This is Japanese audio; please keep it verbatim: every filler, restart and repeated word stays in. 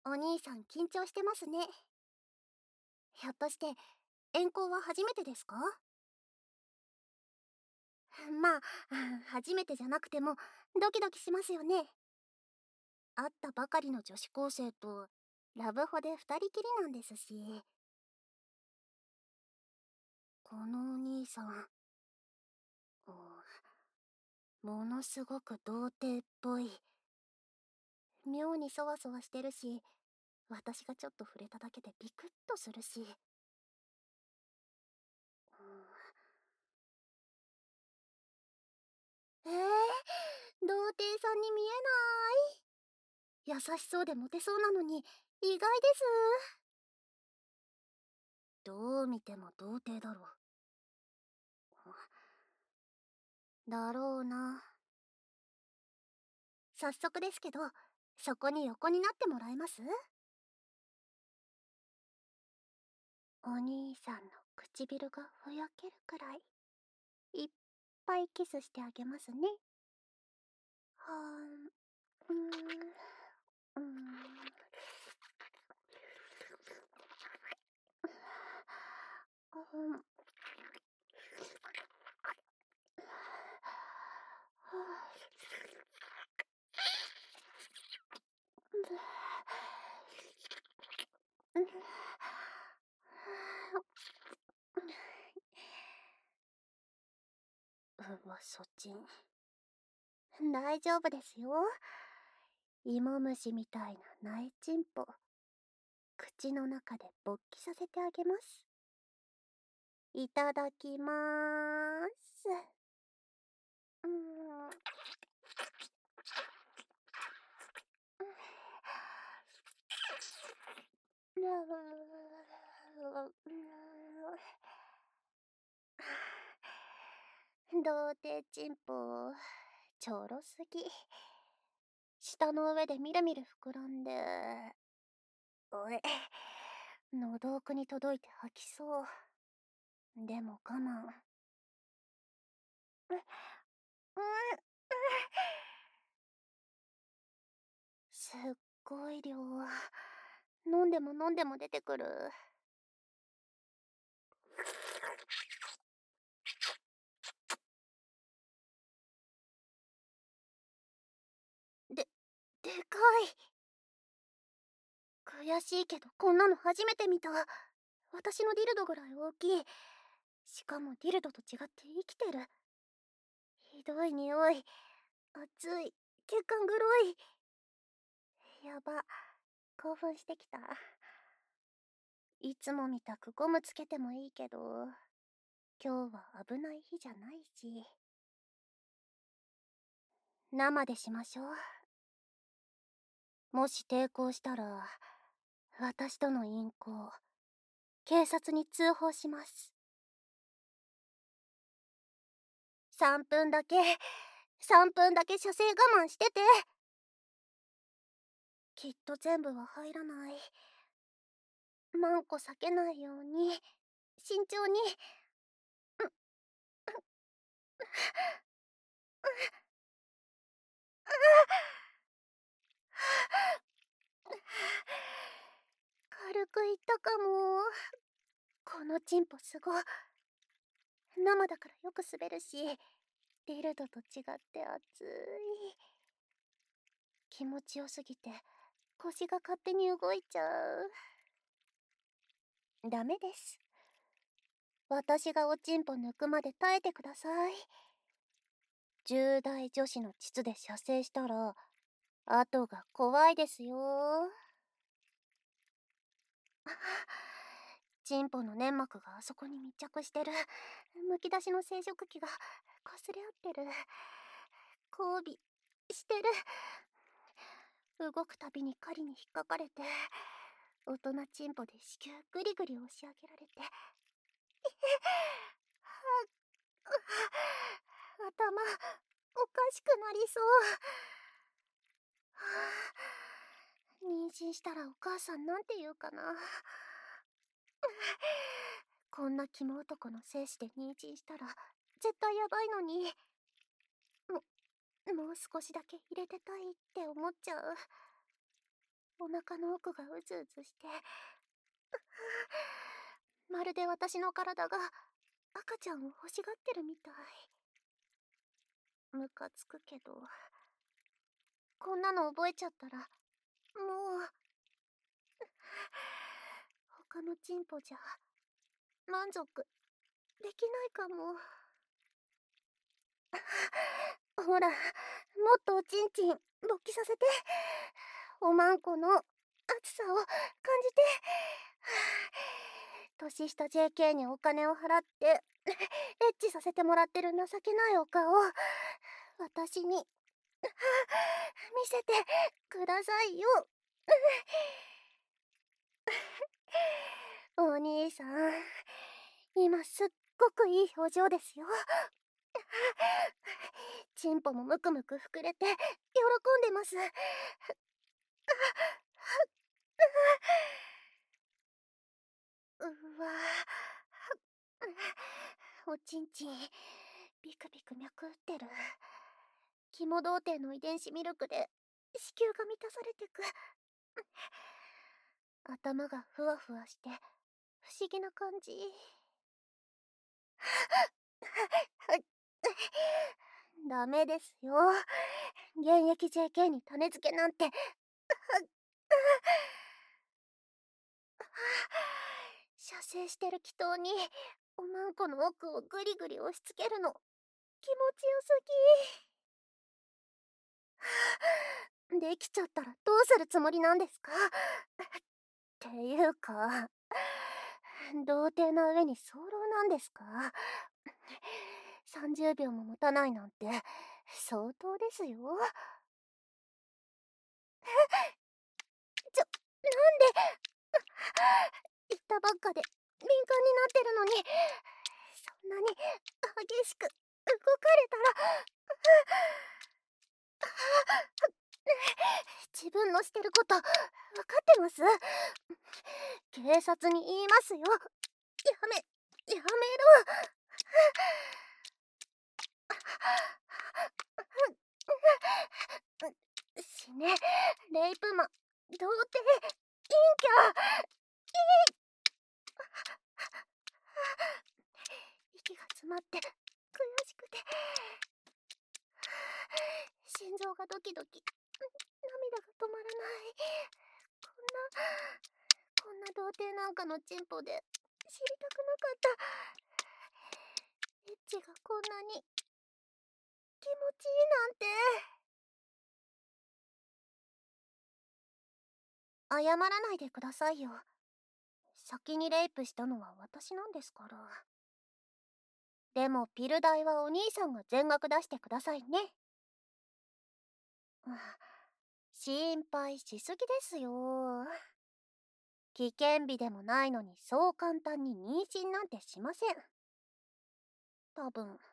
お兄さん緊張してますね。ひょっとして遠行は初めてですか？まあ、初めてじゃなくてもドキドキしますよね。会ったばかりの女子高生とラブホで二人きりなんですし。このお兄さん、ものすごく童貞っぽい。妙にそわそわしてるし、私がちょっと触れただけでビクッとするし。えー、童貞さんに見えない。優しそうでモテそうなのに意外です。どう見ても童貞だろ。だろうな。早速ですけど、そこに横になってもらえます？お兄さんの唇がふやけるくらいいっぱいキスしてあげますね。はーん、うーん、うーん。うん。うわ、そっち。大丈夫ですよ。芋虫みたいな苗チンポ、口の中で勃起させてあげます。いただきまーす。うーん。童貞チンポ、ちょろすぎ。舌の上でみるみる膨らんで、おえ、喉奥に届いて吐きそう。でも我慢。う、う、すっごい量。飲んでも飲んでも出てくる。で、でかい。悔しいけどこんなの初めて見た。私のディルドぐらい大きい。しかもディルドと違って生きてる。ひどい匂い。熱い。血管黒い。やば。興奮してきた。いつもみたくゴムつけてもいいけど、今日は危ない日じゃないし。生でしましょう。もし抵抗したら、私との淫行、警察に通報します。さんぷんだけ、さんぷんだけ射精我慢してて。きっと全部は入らない。マンコ避けないように、慎重に。軽くいったかも。このチンポすご。生だからよく滑るし、ディルドと違って熱い。気持ちよすぎて腰が勝手に動いちゃう。ダメです。私がおちんぽ抜くまで耐えてください。重大女子の膣で射精したら後が怖いですよ。チンポの粘膜があそこに密着してる。むき出しの生殖器が擦れ合ってる。交尾してる。動くたびに狩りに引っかかれて、大人チンポで子宮グリグリ押し上げられて、頭おかしくなりそう。妊娠したらお母さんなんて言うかな。こんな肝男の精子で妊娠したら絶対やばいのに、ももう少しだけ入れてたいって思っちゃう。 お腹の奥がうずうずして、まるで私の体が赤ちゃんを欲しがってるみたい。ムカつくけど、こんなの覚えちゃったらもう他のチンポじゃ満足できないかも。ほら、もっとおちんちん勃起させて。おまんこの熱さを感じて。年下 ジェーケー にお金を払ってエッチさせてもらってる情けないお顔、私に見せてくださいよ。お兄さん、今すっごくいい表情ですよ。チンポもムクムク膨れて喜んでます。うわおちんちんビクビク脈打ってる。肝童貞の遺伝子ミルクで子宮が満たされてく。頭がふわふわして不思議な感じ。ダメですよ、現役 ジェーケー に種付けなんて。射精してる祈祷におまんこの奥をグリグリ押し付けるの気持ちよすぎ。できちゃったらどうするつもりなんですか？っていうか、童貞な上に早漏なんですか？さんじゅうびょうも持たないなんて相当ですよ。ちょ、なんで言ったばっかで敏感になってるのに、そんなに激しく動かれたら。自分のしてること分かってます？警察に言いますよ。やめ、やめろ。死ね、レイプマン、童貞、陰キャ、息が詰まって悔しくて、心臓がドキドキ、涙が止まらない。こんなこんな童貞なんかのチンポで知りたくなかった。エッチがこんなに気持ちいいなんて。謝らないでくださいよ。先にレイプしたのは私なんですから。でもピル代はお兄さんが全額出してくださいね。心配しすぎですよ。危険日でもないのにそう簡単に妊娠なんてしません。多分。